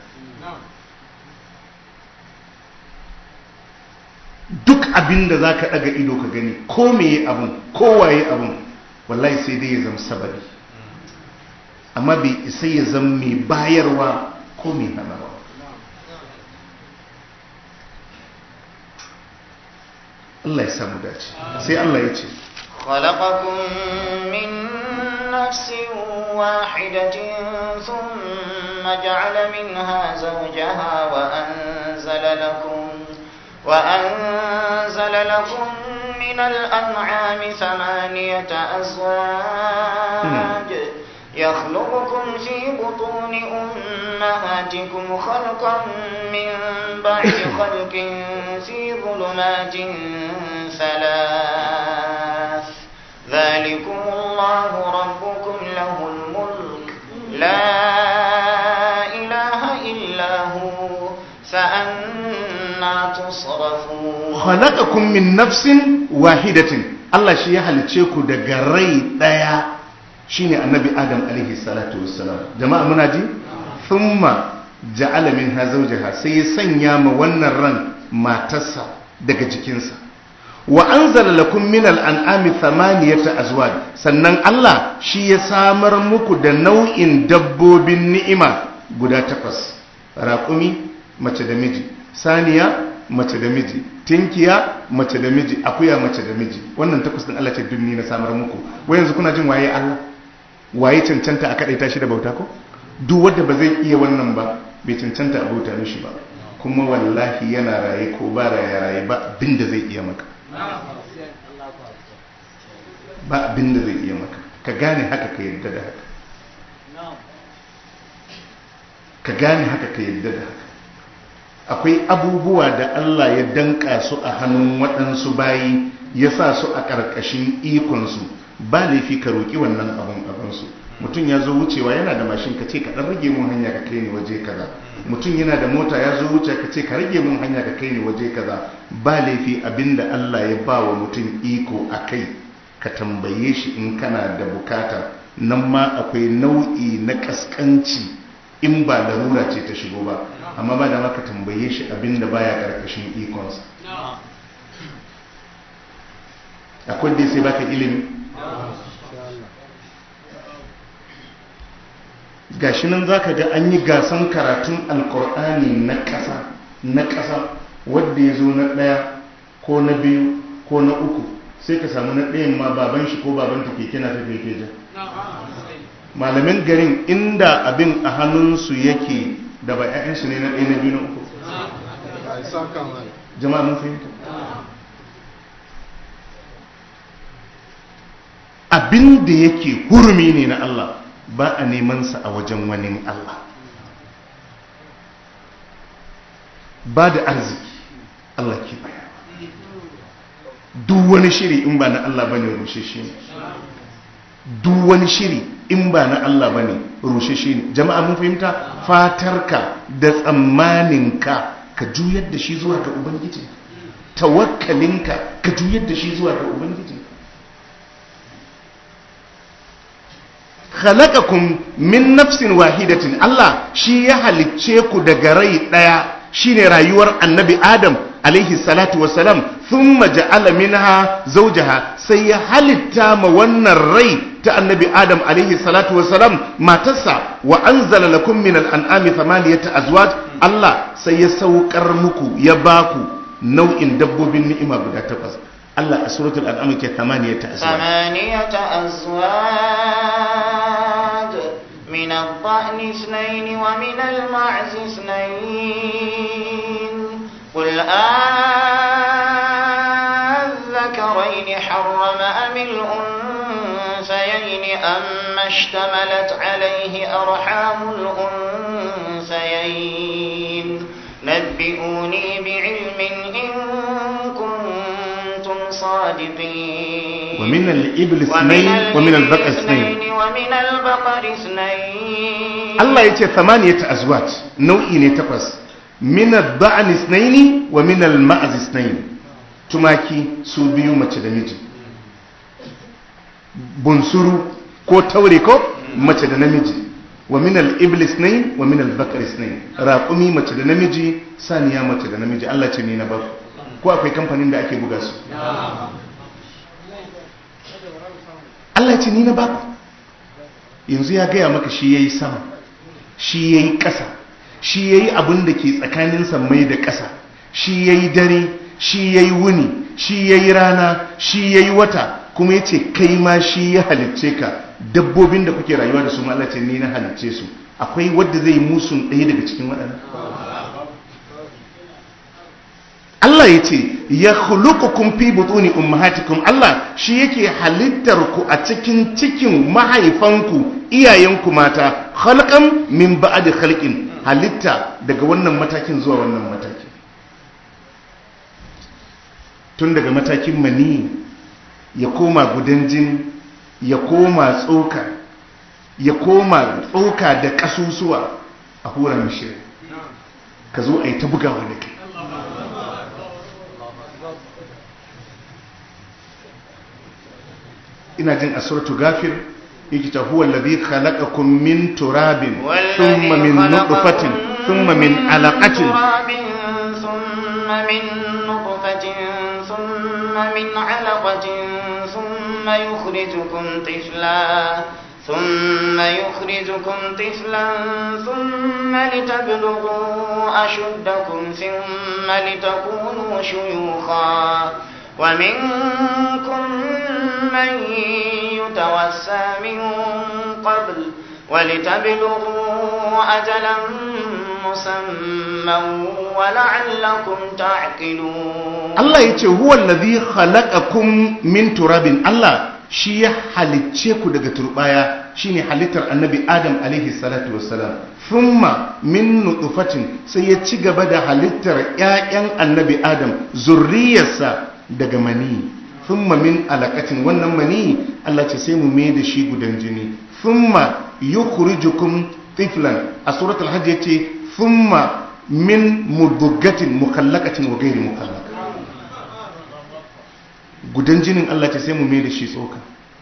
Duk abin da za ka ɗaga ido ka gani, ko meye abin, kowaye abin, wallahi sai dai ya zama sabari, amma bai isa ya zama mai bayarwa ko mai hanawa. Allah ya samu dace. Sai Allah ya ce, خلقكم من نفس واحدة ثم جعل منها زوجها وأنزل لكم من الأنعام 8 أزواج يخلقكم في بطون أمهاتكم خلقا من بعد خلق في ظلمات 3 ذلكم الله ربكم له الملك لا إله إلا هو فأنا تصرفون. خلقكم من نفس واحدة. الله شيء halicceku daga rai daya, shine annabi Adam alaihi salatu wassalam. Jama'a muna ji? Thumma ja'ala minha zawjaha, sai ya sanya ma wannan ran matarsa daga jikinsa. Wa anzala lakum minal an'ami 8 azwaj, sannan Allah shi ya samar muku da nau'in dabbobin ni'ima guda 8. Raƙumi mace da miji, saniya mace da miji, tinkiya mace da miji, akuya mace da miji. Wannan 8 din Allah ce dunni na samar muku. Wai yanzu kuna jin waye Allah? Waye cancanta a kadaita shi da bauta ko? Duk wanda ba zai iya wannan ba, bai cancanta a bauta mishi ba. Kuma wallahi yana raye ko ba raye ba abin da zai iya maka. Ba abin da zai iya maka. Ka gane haka, ka yarda da haka. Ka gane haka, ka yarda da haka. Akwai abubuwa da Allah ya danka su a hannun waɗansu bayi, ya sa su a ƙarƙashin ikonsu. Ba laifi ka roƙi wannan abinsu. Mutum ya zo wucewa yana da mashin, ka ce ka ɗan rage mun hanya ka kai ni waje kaza. Mutum yana da mota ya zo wuce, ka ce ka rage mun hanya ka kai ni waje kaza. Ba laifi abinda Allah ya ba wa mutum iko a kai, ka tambaye shi in kana da bukata. Nan ma akwai nau'i na kaskanci in ba larura ce ta shigo ba, amma ba da maka tambaye shi abinda baya karkashin ikonsa. Akwai dai sai baka ilimi. Gashi nan zaka ga an yi gasan karatun alkur'ani na ƙasa wadda ya zo na 1 ko na 2 ko na 3 sai ka samu na ɗayan ma baban shi ko baban ta keke na ta keke ja. Malamin garin inda abin a hannunsu yake da ba 'ya'yansu ne na ɗaya na biyu na uku. Jama'a mun fahimta. Abin da yake hurumi ne na Allah ba a neman sa a wajen wani Allah. Ba da arziki Allah ke bayar. Duk wani shiri in ba na Allah bane rushe shi ne. Duk wani shiri in ba na Allah bane rushe shi ne. Jama'a mun fahimta. Fatarka da tsammaninka ka juyar da shi zuwa ga Ubangiji. Tawakkalinka ka juyar da shi zuwa ga Ubangiji. Khalaqakum min nafsin wahidatin. Allah shi ya halicce ku daga rai daya, shine rayuwar Annabi Adam alaihi salatu wassalam. Thumma ja'ala minha zawjaha, sai ya halitta ma wannan rai ta Annabi Adam alaihi salatu wassalam matarsa. Wa anzala lakum min al-an'ami thamaniyata azwaj. Allah sai ya saukar muku, ya baku nau'in dabbobin ni'ima guda 8. Allah a suratul an'am ke 8 azwaj min ad-da'n ithnayn wa min al-ma'z ithnayn qul adh-dhakarayn harrama am al-unthayayn amma ishtamalat alayhi arhamul unthayayn nabbi'uni bi'ilmin in صادقين ومن الإبل اثنين ومن البقر اثنين الله يتي 8 أزواج نوعي نتقص من الضأن اثنين ومن المعز اثنين tumaki su biyu mace da miji bunsuru ko taure ko mace da namiji wa min al-ibli ithnayn wa min al-baqari ithnayn raqumi mace da namiji saniya mace da namiji Allah ce ni na ba ko akwai kamfanin da ake buga su Allah ce ni na ba yanzu ya gaya maka shi yayi sama shi yayi ƙasa shi yayi abin da ke tsakanin sammai da ƙasa shi yayi dare shi yayi wuni shi yayi rana shi yayi wata kuma yace kai ma shi ya halicce ka dabbobin da kuke rayuwa da su ma Allah ce ni na halicce su akwai wanda zai musun ɗaya daga cikin waɗannan Allah ya ce ya khuluqukum fi butuni ummahatikum Allah shi yake halittar ku a cikin mahaifanku iyayenku mata khalqan min ba'di khalqin halitta daga wannan matakin zuwa wannan mataki tun daga matakin mani ya koma gudan jini ya koma tsoka da kasusuwa a hura mishi ka zo a yi ta bugawa da kai ina jin a suratu gafir yake ta huwa alladhi khalaqakum min turabin thumma min nutfatin thumma min alaqatin thumma min nutfatin thumma min alaqatin thumma yukhrijukum tiflan ثم يخرجكم طفلا ثم لتبلغوا أشدكم ثم لتكونوا شيوخا ومنكم من يتوسى من قبل ولتبلغوا أجلا مسمى ولعلكم تعقلون الله يتي هو الذي خلقكم من تراب الله shi ya halicce ku daga turbaya shine halittar annabi adam alaihi salatu wassalam thumma min nutfatin sai ya ci gaba da halittar ƴaƴan annabi adam zurriyarsa daga mani thumma min alaqatin wannan mani Allah ce sai mu mai da shi gudan jini thumma yukhrijukum tiflan a suratul hajj yace thumma min muduggatin mukallaqatin wa ghairi mukallaq gudan jinin Allah ce sai mu mai da shi tsoka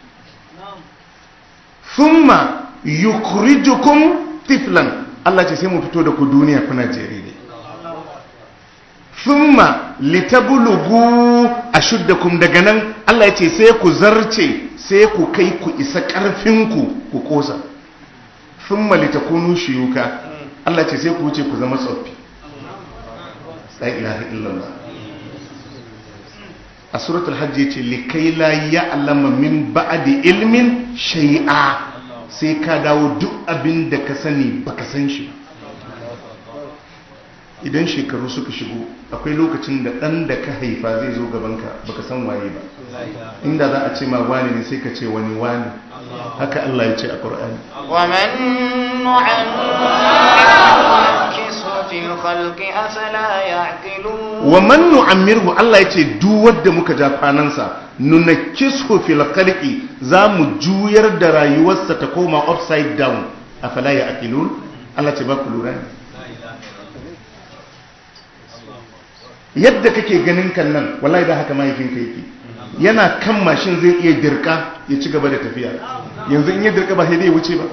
thumma yukhrijukum tiflan Allah ce sai mu fito da ku duniya kuna jarire thumma litablugu ashuddakum daga nan Allah ya ce sai ku zarce sai ku kai ku isa karfinku ku kosa thumma litakunu shuyuka Allah ce sai ku wuce ku zama tsoffi la ilaha illallah a suratul hajj yace likai la ya'lama min ba'di ilmin shay'a, sai ka dawo duk abin da ka sani baka san shi ba. Idan shekaru suka shigo akwai lokacin da ɗan da ka haifa zai zo gabanka baka san waye ba, inda za a ce ma wani ne sai ka ce wani wani. Haka Allah ya ce a Qur'ani, wa man nu'ammirhu fil khalqi afala ya'qilun. wa man nu'ammirhu, Allah ya ce duk wanda muka ja kwanansa, nunakkisu fil khalqi, za mu juyar da rayuwarsa ta koma upside down. Afala ya'qilun, Allah ce ba ku lura ne. Yadda kake ganin kan nan wallahi da haka mahaifinka yake, yana kan mashin zai iya dirka ya ci gaba da tafiya, yanzu in ya dirka ba sai dai wuce ba.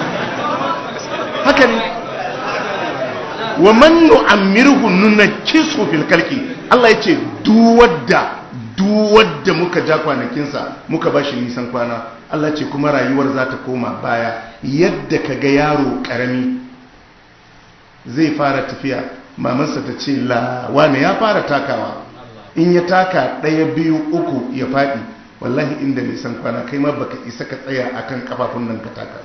Haka ne. wa man nu'ammirhu nunakkisu fil khalqi, Allah yace duk wadda muka ja kwanakinsa muka bashi nisan kwana, Allah ce kuma rayuwar za ta koma baya. Yadda kaga yaro karami zai fara tafiya, mamansa ta ce la wane ya fara takawa, in ya taka 1 2 3 ya faɗi, wallahi inda nisan kwana kai ma baka isa ka tsaya akan kafafun nan ka taka.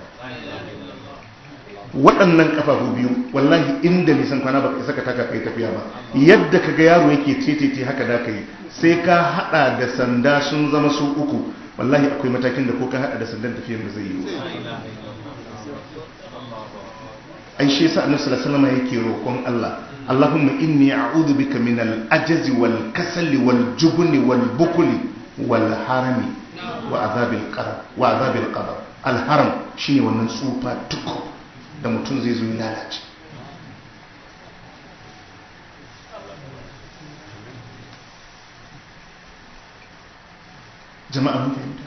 Waɗannan kafafu biyu wallahi inda nisan kwana baka isa ka taka kai tafiya ba. Yadda kaga yaro yake tete haka da kai, sai ka hada da sanda sun zama su 3, wallahi akwai matakin da ko ka hada da sandan tafiyar da zai yi. Ai shi yasa Annabi sallallahu alaihi wasallam yake roƙon Allah, Allahumma inni a'udhu bika min al-ajzi wal kasali wal jubni wal bukli wal harami wa adhabil qabr. Al-haram shine wannan tsufa tuko da mutum zai zo ya lalace. Jama'a mun fahimta?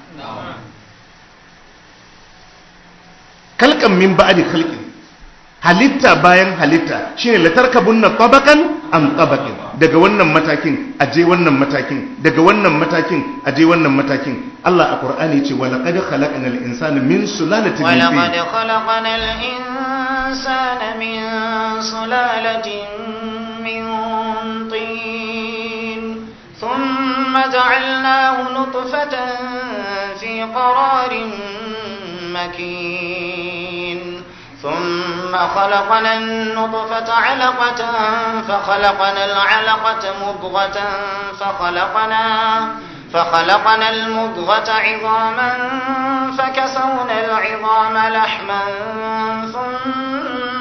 Kalkan min ba'di khalqin, halitta bayan halitta shine latarkabunna tabaqan am tabaqin, daga wannan matakin aje wannan matakin, daga wannan matakin aje wannan matakin. Allah a Qur'ani yace wa laqad khalaqnal insana min sulalatin min tin, wa laqad khalaqnal insana min sulalatin min tin thumma ja'alnahu nutfatan fi qararin makin. ثم خلقنا النطفة علقة فخلقنا العلقة مضغة فخلقنا المضغة عظاما فكسونا العظام لحما ثم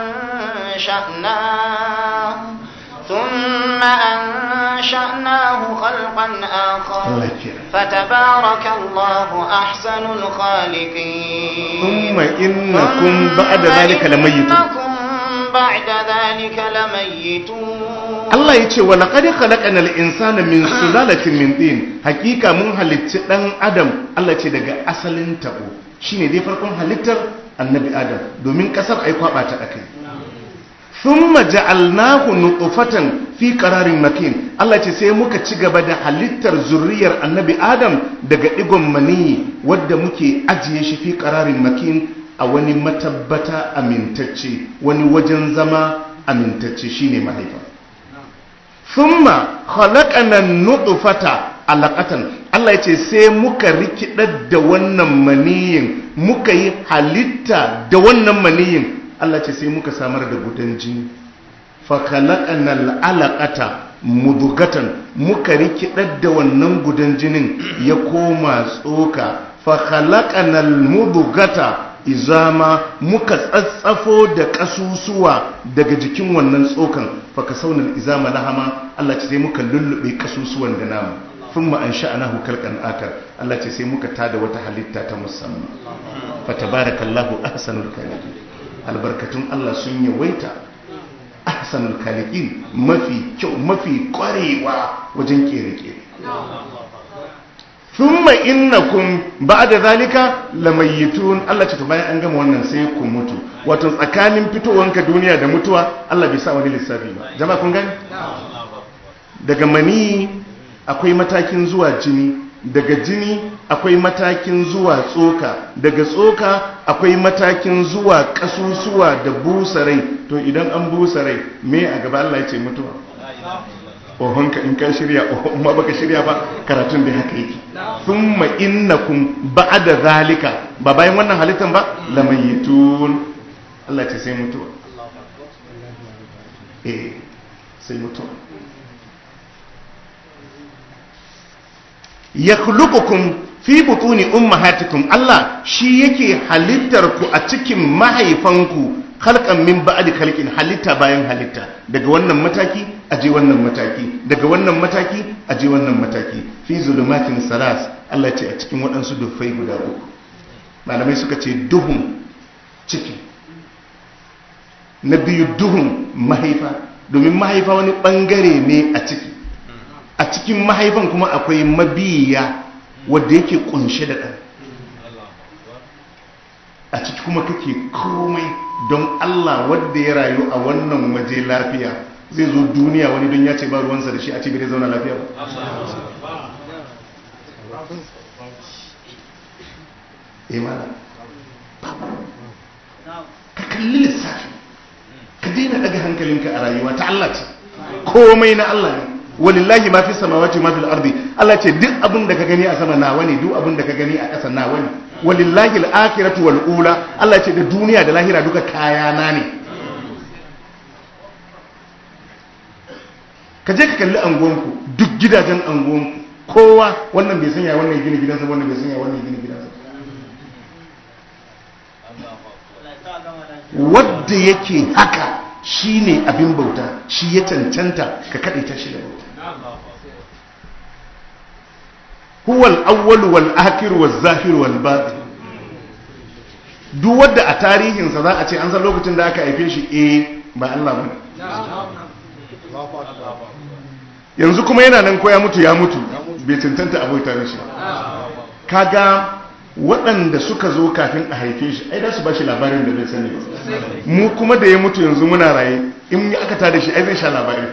أنشأناه خلقا آخر فتبارك الله أحسن الخالقين. ثم إنكم بعد ذلك لميتون. Allah ya ce wa laqad khalaqnal insana min sulalatin min tin, hakika mun halicci dan adam, Allah ce daga asalin tabo, shine dai farkon halittar annabi Adam, domin kasar ai kwaba ta akai. Thumma ja'alnahu nutfatan fi qararin makin, Allah ce sai muka ci gaba da halittar zurriyar annabi Adam daga digon mani wadda muke ajiye shi fi qararin makin, a wani matabbata amintacce, wani wajen zama amintacce shine mahaifa. Thumma khalaqana nutfata alaqatan, Allah yace sai muka rikidar da wannan maniyin, muka yi halitta da wannan maniyin, Allah ce sai muka samar da gudan jini. Fa khalaqana alaqata mudghatan, muka rikidar da wannan gudan jinin ya koma tsoka. Fa khalaqana almudghata izama, muka tsatsafo da kasusuwa daga jikin wannan tsokan. Fa kasawna izama lahama, Allah ce sai muka lullube kasusuwan da namu. Thumma ansha'nahu khalqan akar, Allah ce sai muka tada wata halitta ta musamman. Fa tabarakallahu ahsanul khaliqin, albarkatun Allah sun yawaita. Ahsanul khaliqin, mafi kyau mafi kwarewa wajen kere-kere. Thumma innakum ba'da zalika lamayitun, Allah ce to bayan an gama wannan sai ku mutu. Wato tsakanin fitowanka duniya da mutuwa Allah bai sa wani lissafi ba. Jama'a kun gani? Daga mani akwai matakin zuwa jini, daga jini akwai matakin zuwa tsoka, daga tsoka akwai matakin zuwa kasusuwa da busarai. To idan an busarai me a gaba Allah ya ce mutuwa. ohonka in ka shirya ohon ma baka shirya ba, karatun da haka yake. Thumma innakum ba'da zalika, ba bayan wannan halittan ba, lamayitun. Allah ce sai mutuwa. Sai mutuwa. Yakhluqukum fi butuni ummahatikum, Allah shi yake halittar ku a cikin mahaifanku, khalqan min ba'di khalqin, halitta bayan halitta, daga wannan mataki aje wannan mataki, daga wannan mataki aje wannan mataki, fi zulumatin salas. Allah ce a cikin waɗansu dufai guda uku. Malamai suka ce duhun ciki, na biyu duhun mahaifa, domin mahaifa wani bangare ne a ciki, a cikin mahaifan kuma akwai mabiya wadda yake kunshe da ɗan, a ciki kuma kake komai. Don Allah wadda ya rayu a wannan waje lafiya zai zo duniya wani don ya ce ba ruwansa da shi a ce bai zauna lafiya ba. Mana ka kalli lissafi, ka daina daga hankalinka a rayuwa ta Allah ce, komai na Allah ne. Walillahi ma fi samawati ma fil ardi. Allah ce duk abin da ka gani a sama nawa ne, duk abin da ka gani a ƙasa nawa ne. Walillahi al-akhiratu wal ula. Allah ce da duniya da lahira duka kayana ne. Ka je ka kalli anguwanku, duk gidajen anguwanku, kowa wannan bai sanya wannan gina gidansa, wannan bai sanya wannan gina gidansa. Wadda yake haka shine abin bauta, shi ya cancanta ka kadaita shi da bauta. Huwal awwal wal akhir wal zahir wal batin. Duk wanda a tarihinsa za a ce an san lokacin da aka haife shi, ba Allah bane. Yanzu kuma yana nan ko ya mutu bai cancanta abota da shi. Kaga waɗanda suka zo kafin a haife shi ai da su ba shi labarin da bai sani ba. Mu kuma da ya mutu yanzu muna raye, in aka tada shi ai zai sha labari.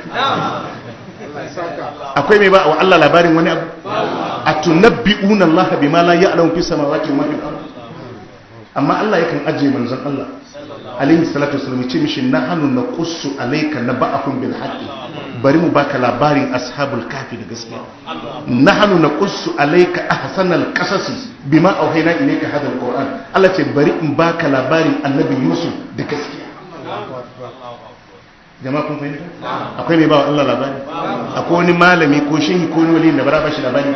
Akwai mai ba wa Allah labarin wani abu? Atunabbi'una Allah bima la ya'lamu fi samawati wa fil ardh. Amma Allah yakan ajiye manzon Allah alaihi salatu wasallam, ce mishi nahnu naqussu alayka naba'ahum bil haqqi, bari mu baka labarin ashabul kafi da gaskiya. Nahnu naqussu alayka ahsanal qasasi bima auhayna ilayka hadha alquran. Allah ce bari in baka labarin annabi Yusuf da gaskiya. Jama'a kun fahimta? Akwai mai bawa Allah labari? Akwai wani malami ko shehi ko wani wali da bara ba shi labari?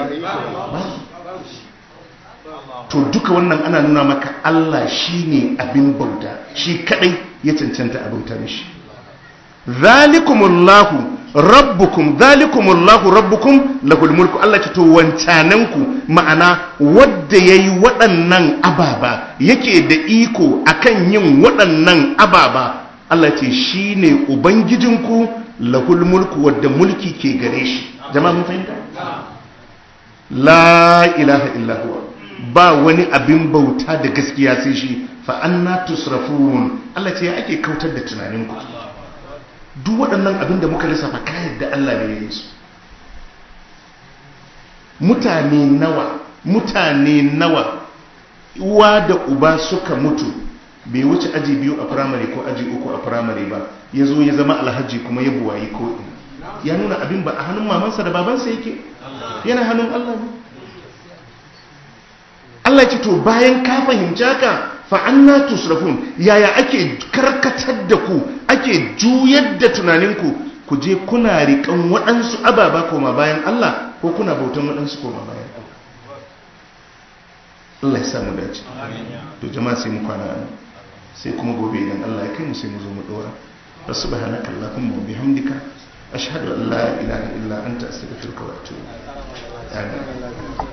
To duka wannan ana nuna maka Allah shine abin bauta, shi kadai ya cancanta a bauta mishi. Zalikumullahu rabbukum lahul mulku. Allah ce to wancananku, ma'ana wadda yayi waɗannan ababa, yake da iko akan yin waɗannan ababa, Allah ce shine ubangijinku, lahul mulku, wadda mulki ke gare shi. Jama'a mun fahimta? La ilaha illa huwa, ba wani abin bauta da gaskiya sai shi. Fa anna tusrafun. Allah ce ya ake kautar da tunaninku. Duk waɗannan abin da muka lissafa kayan da Allah ne ya yi su. Mutane nawa uwa da uba suka mutu bai wuce aji 2 a firamare ko aji 3 a firamare ba, ya zo ya zama alhaji kuma ya buwayi ko ina. Ya nuna abin ba a hannun mamansa da babansa yake, yana hannun Allah ne. Allah ce to bayan ka fahimci haka, fa anna tusrafun, yaya ake karkatar da ku, ake juyar da tunaninku, ku je kuna riƙan waɗansu ababa koma bayan Allah, ko kuna bautan waɗansu koma bayan Allah. Allah ya samu dace. To jama'a sai mu kwana nan, sai kuma gobe idan Allah ya kai mu sai mu zo mu dora. Subhanaka Allahumma wa bihamdika, ashhadu an la ilaha illa anta astaghfiruka wa atubu ilaik. Amin.